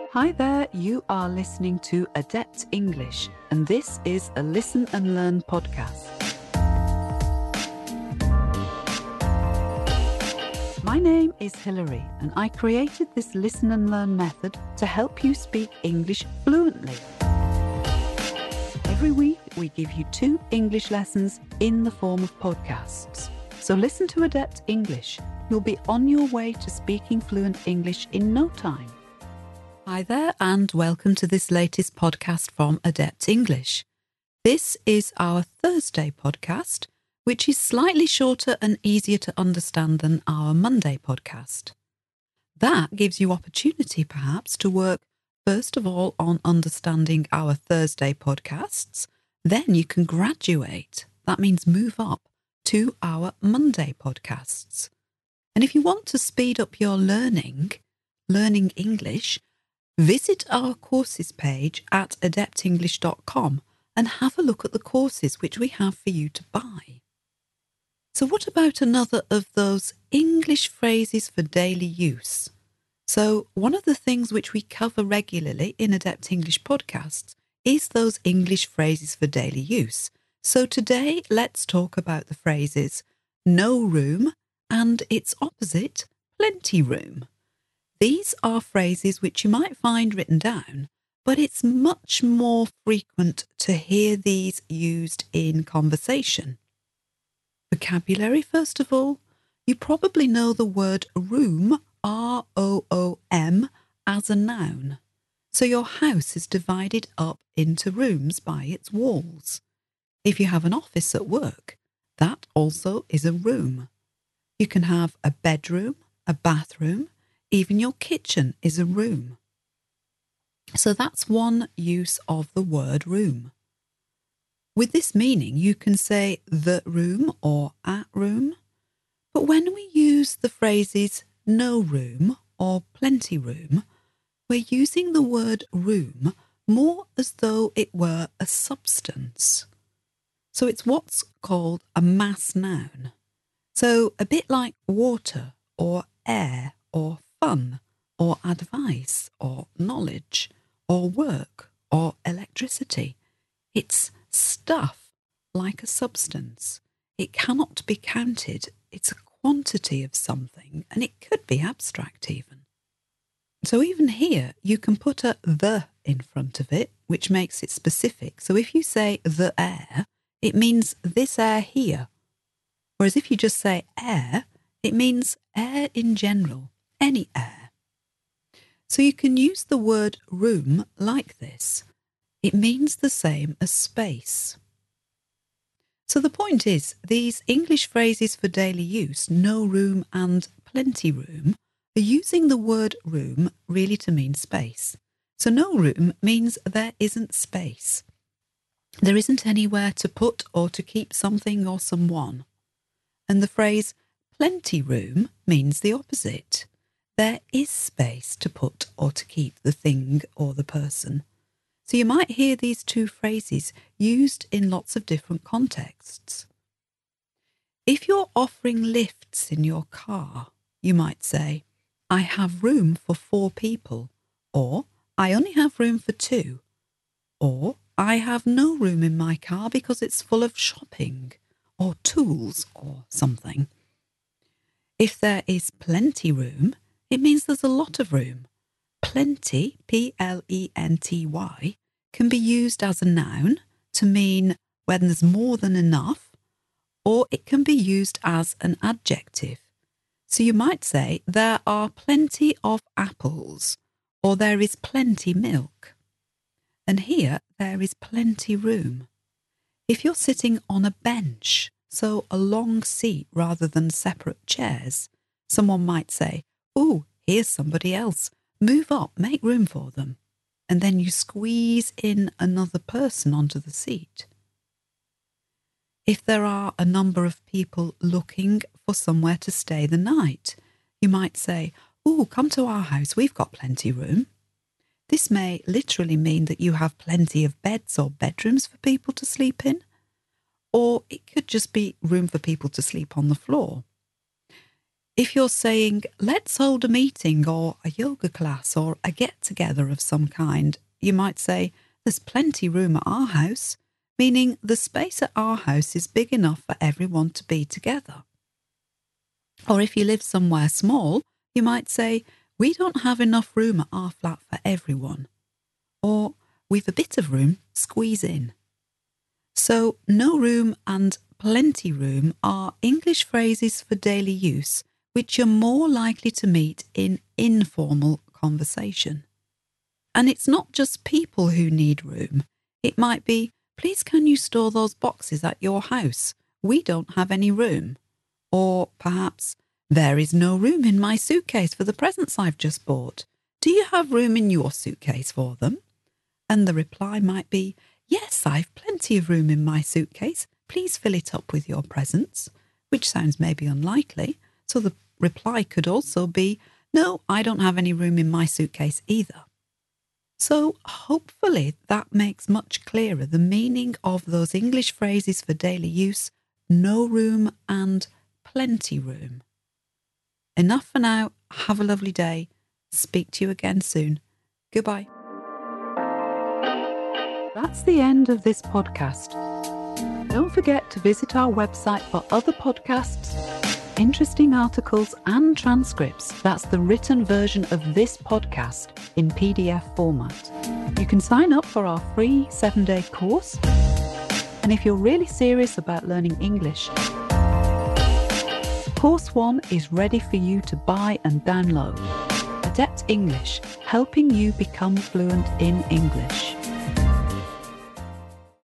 Hi there, you are listening to Adept English, and this is a Listen and Learn podcast. My name is Hilary, and I created this Listen and Learn method to help you speak English fluently. Every week, we give you 2 English lessons in the form of podcasts. So listen to Adept English. You'll be on your way to speaking fluent English in no time. Hi there, and welcome to this latest podcast from Adept English. This is our Thursday podcast, which is slightly shorter and easier to understand than our Monday podcast. That gives you opportunity, perhaps, to work first of all on understanding our Thursday podcasts. Then you can graduate. That means move up to our Monday podcasts. And if you want to speed up your learning English, visit our courses page at adeptenglish.com and have a look at the courses which we have for you to buy. So what about another of those English phrases for daily use? So one of the things which we cover regularly in Adept English podcasts is those English phrases for daily use. So today let's talk about the phrases no room and its opposite, plenty room. These are phrases which you might find written down, but it's much more frequent to hear these used in conversation. Vocabulary, first of all. You probably know the word room, R-O-O-M, as a noun. So your house is divided up into rooms by its walls. If you have an office at work, that also is a room. You can have a bedroom, a bathroom, even your kitchen is a room. So that's one use of the word room. With this meaning, you can say the room or at room. But when we use the phrases no room or plenty room, we're using the word room more as though it were a substance. So it's what's called a mass noun. So a bit like water or air or fun or advice or knowledge or work or electricity. It's stuff like a substance. It cannot be counted. It's a quantity of something, and it could be abstract even. So even here, you can put a the in front of it, which makes it specific. So if you say the air, it means this air here. Whereas if you just say air, it means air in general. Any air. So you can use the word room like this. It means the same as space. So the point is, these English phrases for daily use, no room and plenty room, are using the word room really to mean space. So no room means there isn't space. There isn't anywhere to put or to keep something or someone. And the phrase plenty room means the opposite. There is space to put or to keep the thing or the person. So you might hear these 2 phrases used in lots of different contexts. If you're offering lifts in your car, you might say, I have room for 4 people, or I only have room for 2, or I have no room in my car because it's full of shopping, or tools, or something. If there is plenty room, it means there's a lot of room. Plenty, P-L-E-N-T-Y, can be used as a noun to mean when there's more than enough, or it can be used as an adjective. So you might say, there are plenty of apples, or there is plenty milk. And here, there is plenty room. If you're sitting on a bench, so a long seat rather than separate chairs, someone might say, oh, here's somebody else. Move up, make room for them. And then you squeeze in another person onto the seat. If there are a number of people looking for somewhere to stay the night, you might say, oh, come to our house, we've got plenty room. This may literally mean that you have plenty of beds or bedrooms for people to sleep in, or it could just be room for people to sleep on the floor. If you're saying, let's hold a meeting or a yoga class or a get-together of some kind, you might say, there's plenty room at our house, meaning the space at our house is big enough for everyone to be together. Or if you live somewhere small, you might say, we don't have enough room at our flat for everyone. Or, we've a bit of room, squeeze in. So, no room and plenty room are English phrases for daily use, which you're more likely to meet in informal conversation. And it's not just people who need room. It might be, please can you store those boxes at your house? We don't have any room. Or perhaps, there is no room in my suitcase for the presents I've just bought. Do you have room in your suitcase for them? And the reply might be, yes, I've plenty of room in my suitcase. Please fill it up with your presents, which sounds maybe unlikely. So the reply could also be, no, I don't have any room in my suitcase either. So hopefully that makes much clearer the meaning of those English phrases for daily use, no room and plenty room. Enough for now. Have a lovely day. Speak to you again soon. Goodbye. That's the end of this podcast. Don't forget to visit our website for other podcasts, interesting articles and transcripts. That's the written version of this podcast in PDF format. You can sign up for our free 7-day course. And if you're really serious about learning English, Course 1 is ready for you to buy and download. Adept English, helping you become fluent in English.